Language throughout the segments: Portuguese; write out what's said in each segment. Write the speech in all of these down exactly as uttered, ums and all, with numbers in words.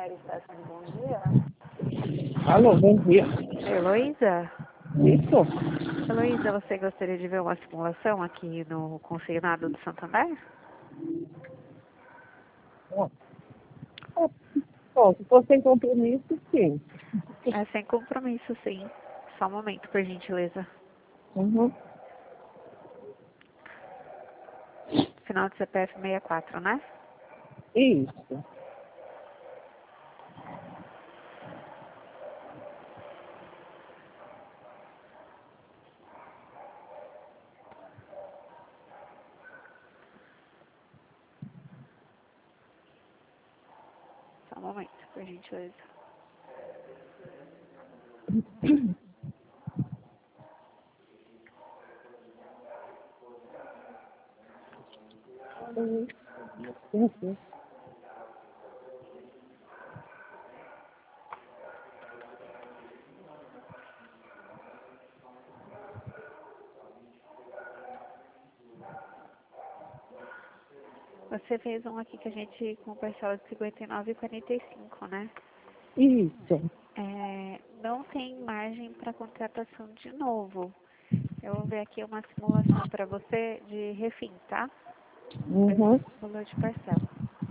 Stephanie, bom dia. Alô, bom dia. Heloísa? Isso? Heloísa, você gostaria de ver uma simulação aqui no Consignado do Santander? Ó, ó, ó, se for sem compromisso, sim. É sem compromisso, sim. Só um momento, por gentileza. Uhum. Final de C P F sessenta e quatro, né? Isso. Só um momento, por gentileza. Uhum. Uhum. Você fez um aqui que a gente com parcela de cinquenta e nove reais e quarenta e cinco, né? Isso. É, não tem margem para contratação de novo. Eu vou ver aqui uma simulação para você de refim, tá? Uhum. Valor de parcela.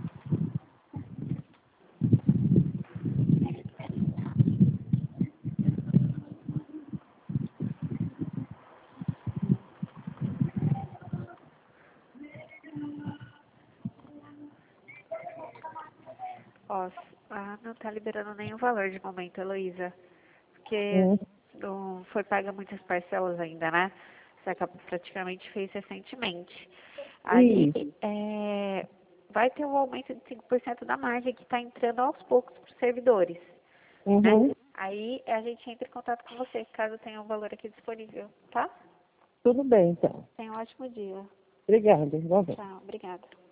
Ó, ah, não tá liberando nenhum valor de momento, Heloísa. Porque Uhum. não foi paga muitas parcelas ainda, né? Você acabou, praticamente fez recentemente. Aí Isso. é, vai ter um aumento de cinco por cento da margem que está entrando aos poucos para os servidores, né? Uhum. Aí a gente entra em contato com você, caso tenha um valor aqui disponível, tá? Tudo bem, então. Tenha um ótimo dia. Obrigada, igualmente. Tchau, obrigada.